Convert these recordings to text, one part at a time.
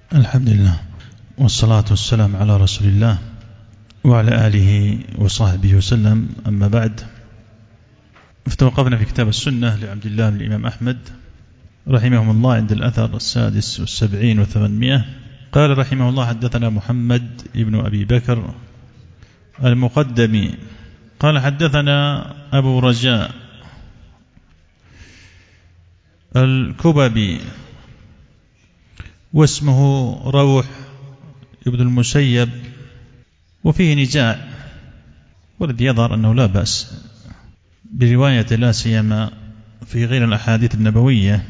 الحمد لله والصلاة والسلام على رسول الله وعلى آله وصحبه وسلم. أما بعد، فتوقفنا في كتاب السنة لعبد الله بن الإمام أحمد رحمه الله عند الأثر 76 و800. قال رحمه الله: حدثنا محمد ابن أبي بكر المقدمي قال حدثنا أبو رجاء الكببي واسمه روح ابن المسيب، وفيه نزاع، والذي يظهر أنه لا بأس برواية لا سيما في غير الأحاديث النبوية.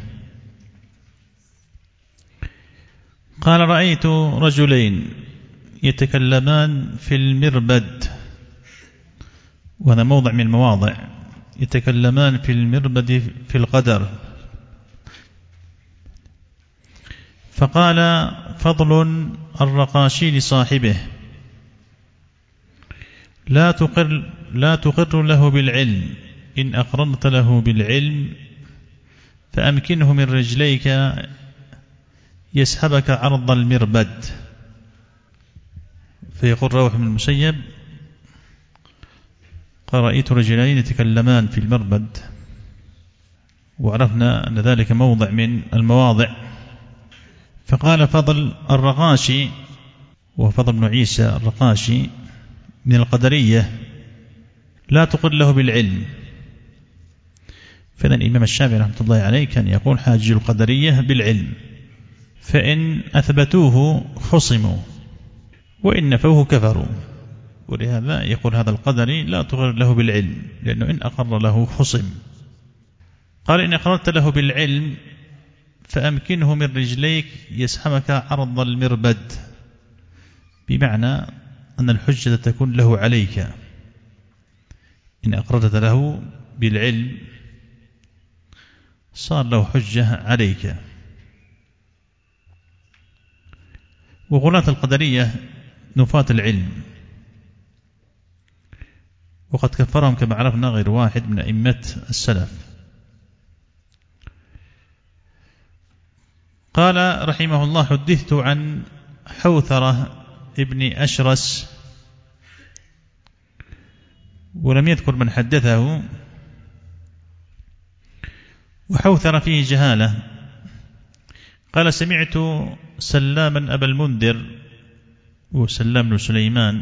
قال: رأيت رجلين يتكلمان في المربد، وهذا موضع من المواضع، يتكلمان في المربد في القدر. فقال فضل الرقاشي لصاحبه: لا تقر له بالعلم، إن أقررت له بالعلم فأمكنه من رجليك يسحبك عرض المربد. فيقول روح بن المسيب: قال: رأيت رجلين يتكلمان في المربد، وعرفنا أن ذلك موضع من المواضع. فقال فضل الرقاشي، وفضل بن عيسى الرقاشي من القدرية: لا تقر له بالعلم. فإن الإمام الشافعي رحمة الله عليه كان يقول: حاج القدرية بالعلم، فإن أثبتوه خصموا، وإن نفوه كفروا. ولهذا يقول هذا القدري: لا تقر له بالعلم، لأنه إن أقر له خصم. قال: إن أقررت له بالعلم فأمكنه من رجليك يسحبك عرض المربد، بمعنى أن الحجة تكون له عليك. إن أقررت له بالعلم صار له حجة عليك. وغلاة القدرية نفاة العلم، وقد كفرهم كما عرفنا غير واحد من أئمة السلف. قال رحمه الله: حدثت عن حوثرة ابن أشرس، ولم يذكر من حدثه. وحوثرة فيه جهالة. قال: سمعت سلاما أبا المنذر، وسلام بن سليمان،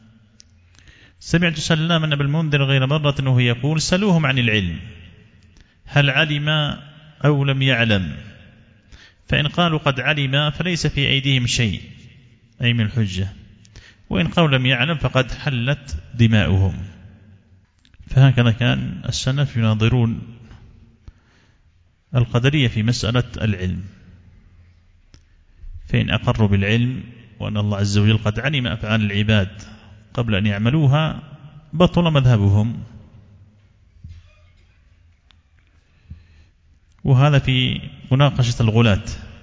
سمعت سلاما أبا المنذر غير مرة وهو يقول: سلوهم عن العلم، هل علم أو لم يعلم؟ فإن قالوا قد علم فليس في أيديهم شيء، أي من الحجة، وإن قالوا لم يعلم فقد حلت دماؤهم. فهكذا كان السلف يناظرون القدرية في مسألة العلم. فإن أقروا بالعلم وأن الله عز وجل قد علم أفعال العباد قبل أن يعملوها بطل مذهبهم. وهذا في مناقشة الغلاة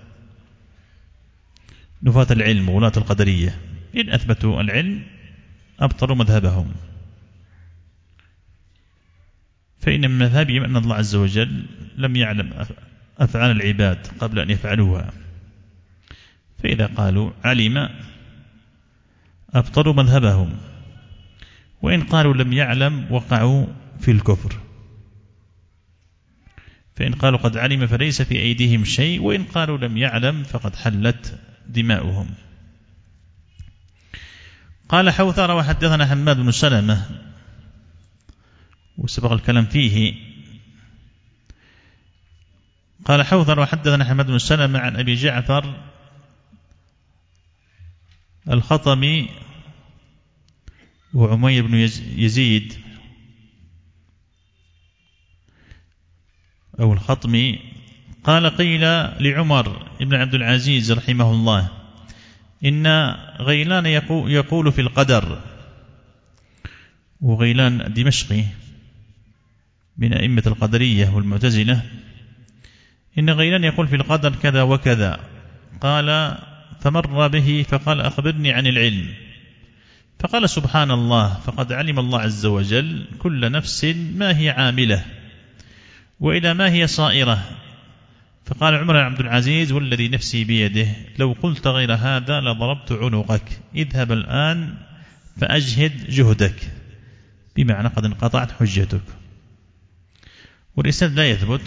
نفاة العلم وغلاة القدرية، إن أثبتوا العلم أبطلوا مذهبهم. فإن من مذهبهم أن الله عز وجل لم يعلم أفعال العباد قبل أن يفعلوها، فإذا قالوا علم أبطلوا مذهبهم، وإن قالوا لم يعلم وقعوا في الكفر. فإن قالوا قد علم فليس في أيديهم شيء، وإن قالوا لم يعلم فقد حلت دماؤهم. قال حوثر: وحدثنا حماد بن سلمة، وسبق الكلام فيه. قال حوثر: وحدثنا حماد بن سلمة عن أبي جعفر الخطمي وعمير بن يزيد أو الخطمي. قال: قيل لعمر بن عبد العزيز رحمه الله: إن غيلان يقول في القدر. وغيلان دمشقي من أئمة القدرية والمعتزلة. إن غيلان يقول في القدر كذا وكذا. قال: فمر به فقال: أخبرني عن العلم. فقال: سبحان الله، فقد علم الله عز وجل كل نفس ما هي عاملة وإلى ما هي صائرة، فقال عمر بن عبد العزيز والذي نفسي بيده لو قلت غير هذا لضربت عنقك، اذهب الآن فأجهد جهدك، بمعنى قد انقطعت حجتك. والإسناد لا يثبت،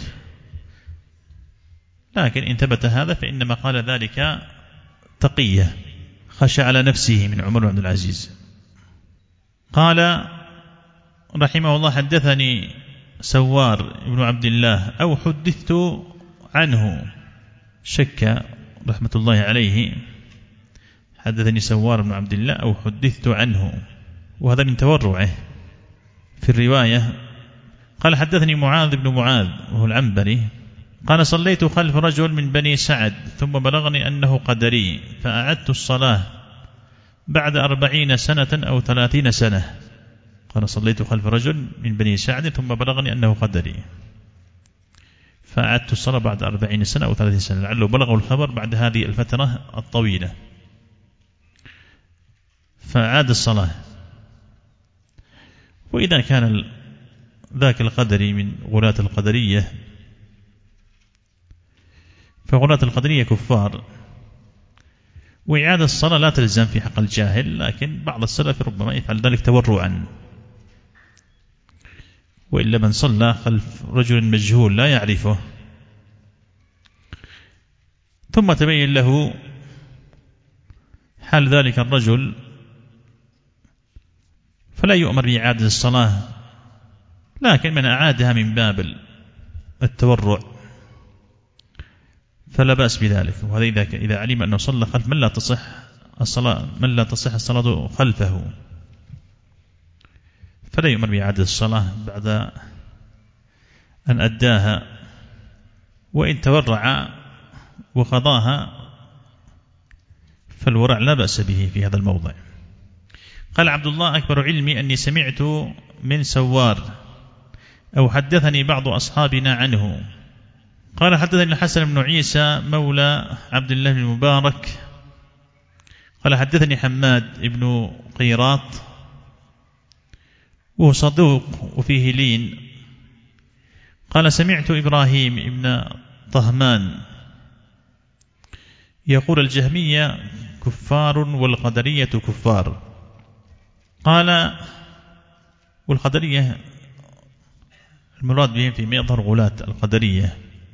لكن إن ثبت هذا فإنما قال ذلك تقية، خشى على نفسه من عمر بن عبد العزيز. قال رحمه الله حدثني سوار بن عبد الله أو حدثت عنه، شك رحمة الله عليه، حدثني سوار بن عبد الله أو حدثت عنه، وهذا من تورعه في الرواية. قال حدثني معاذ بن معاذ وهو العنبري قال صليت خلف رجل من بني سعد ثم بلغني أنه قدري فأعدت الصلاة بعد 40 سنة أو 30 سنة. قال صليت خلف رجل من بني سعد ثم بلغني أنه قدري فأعدت الصلاة بعد 40 سنة أو 30 سنة، لعله بلغوا الخبر بعد هذه الفترة الطويلة فأعاد الصلاة. وإذا كان ذاك القدري من غلاة القدرية فغلاة القدرية كفار، وإعادة الصلاة لا تلزم في حق الجاهل، لكن بعض السلف ربما يفعل ذلك تورعا، وإلا من صلى خلف رجل مجهول لا يعرفه ثم تبين له حال ذلك الرجل فلا يؤمر بإعادة الصلاة، لكن من أعادها من باب التورع فلا بأس بذلك. وهذا إذا علم أنه صلى خلف من لا تصح الصلاة خلفه فلا يؤمر بإعادة الصلاة بعد أن أداها، وإن تورع وقضاها فالورع لا بأس به في هذا الموضع. قال عبد الله أكبر علمي أني سمعت من سوار أو حدثني بعض أصحابنا عنه. قال حدثني الحسن بن عيسى مولى عبد الله بن المبارك قال حدثني حماد بن قيراط وهو صدوق وفيه لين. قال سمعت إبراهيم بن طهمان يقول الجهمية كفار والقدرية كفار. قال والقدرية المراد بهم في يظهر غلاة القدرية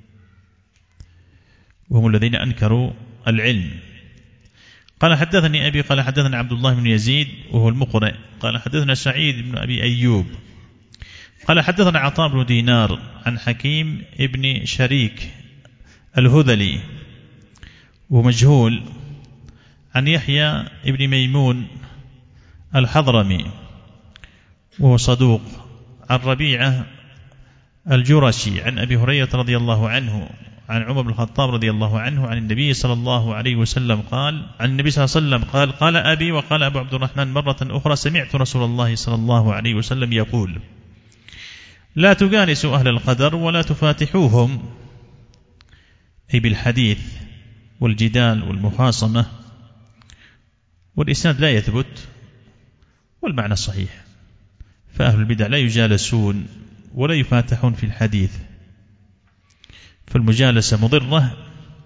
وهم الذين أنكروا العلم. قال حدثني أبي قال حدثنا عبد الله بن يزيد وهو المقرئ قال حدثنا سعيد بن أبي أيوب قال حدثنا عطاء بن دينار عن حكيم ابن شريك الهذلي ومجهول عن يحيى ابن ميمون الحضرمي وهو صدوق عن ربيعة الجرشي عن أبي هريرة رضي الله عنه عن عمر بن الخطاب رضي الله عنه عن النبي صلى الله عليه وسلم قال عن النبي صلى الله عليه وسلم قال أبي وقال أبو عبد الرحمن مرة أخرى سمعت رسول الله صلى الله عليه وسلم يقول لا تجانسوا أهل القدر ولا تفاتحوهم، أي بالحديث والجدال والمخاصمة. والإسناد لا يثبت والمعنى صحيح، فأهل البدع لا يجالسون ولا يفاتحون في الحديث، فالمجالسة مضرة،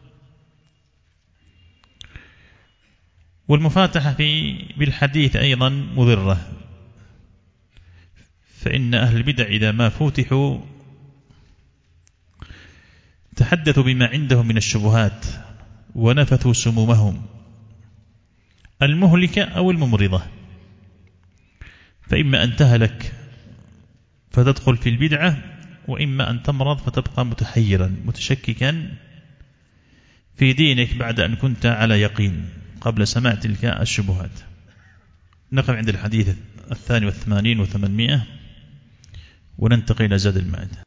والمفاتحة بالحديث أيضا مضرة، فإن أهل البدع إذا ما فوتحوا تحدثوا بما عندهم من الشبهات ونفثوا سمومهم المهلكة أو الممرضة، فإما أن تهلك فتدخل في البدعة، وإما أن تمرض فتبقى متحيرا متشككا في دينك بعد أن كنت على يقين قبل سماع تلك الشبهات. نقف عند الحديث 82 و800 وننتقل إلى زاد المعاد.